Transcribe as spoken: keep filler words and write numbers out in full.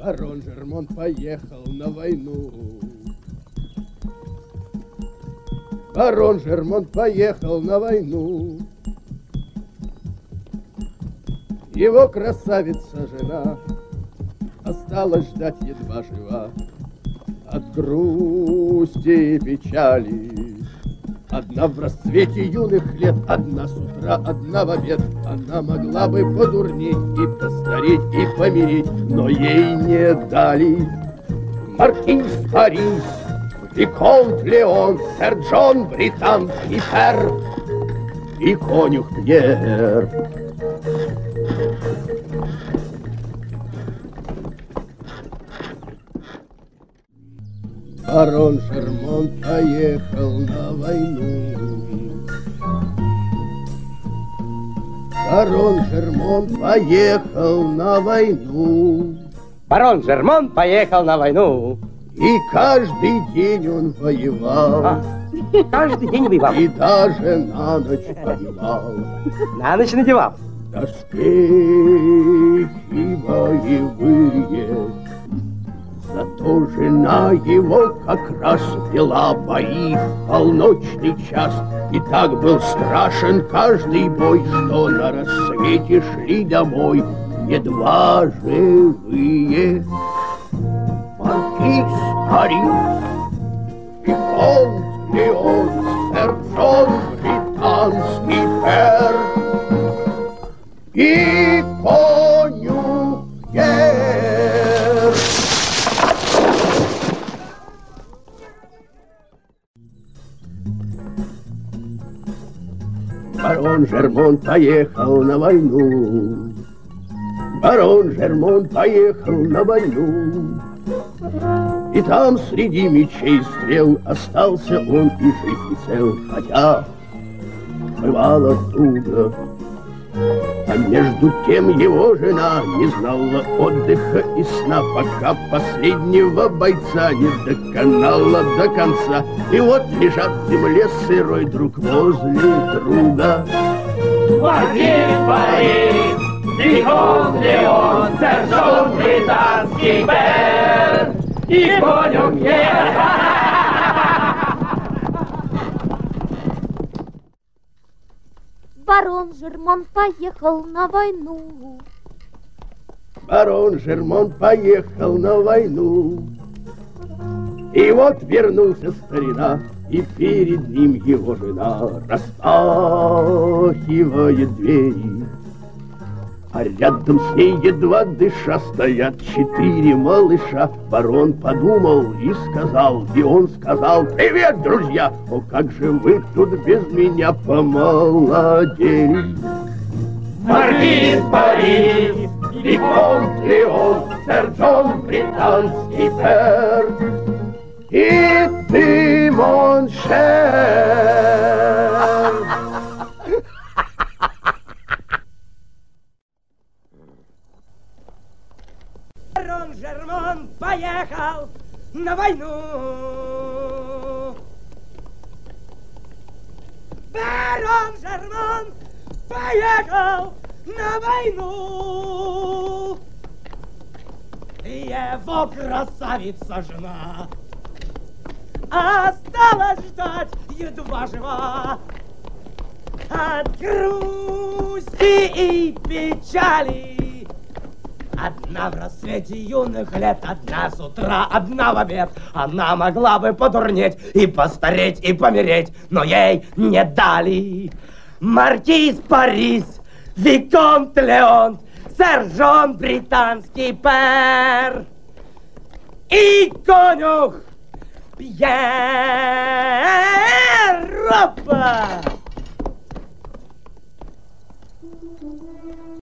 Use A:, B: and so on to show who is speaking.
A: Барон Жермон поехал на войну. Барон Жермон поехал на войну. Его красавица жена осталась ждать едва жива. От грусти и печали, одна в расцвете юных лет, одна с утра, одна в обед. Она могла бы подурнеть и постареть, и помереть, но ей не дали. Маркиз Парис, Виконт Леон, сэр Джон британский пер и конюх Пьер. Барон Жермон поехал на войну. Барон Жермон поехал на войну.
B: Барон Жермон поехал на войну.
A: И каждый день он воевал.
B: А, каждый день воевал.
A: И даже на ночь одевал.
B: На ночь надевал.
A: Доспехи боевые. Зато жена его как раз вела бои в полночный час. И так был страшен каждый бой, что на рассвете шли домой едва живые. Маркиз Парис, Виконт Леон, сэр Джон британский пер и конюх Пьер. Барон Жермон поехал на войну. Барон Жермон поехал на войну. И там среди мечей и стрел остался он и жив, и цел, хотя бывало туго. А между тем его жена не знала отдыха и сна, пока последнего бойца не доконала до конца. И вот лежат в земле сырой друг возле друга.
C: Маркиз Парис, Виконт Леон, сэр Джон британский пер и конюх Пьер.
D: Барон Жермон поехал на войну.
A: Барон Жермон поехал на войну. И вот вернулся старина, и перед ним его жена распахивает двери. А рядом с ней, едва дыша, стоят четыре малыша. Барон подумал и сказал, и он сказал: привет, друзья! О, как же вы тут без меня помолодели!
C: Маркиз Парис,
A: Виконт Леон, сэр Джон британский пер и ты, моншер.
B: Барон Жермон поехал на войну. Барон Жермон поехал на войну. Его красавица жена осталась ждать едва жива. От грусти и печали, одна в рассвете юных лет, одна с утра, одна в обед. Она могла бы подурнеть и постареть, и помереть, но ей не дали. Маркиз Парис, Виконт Леон, сэр Джон британский пер и конюх Пьер. Опа!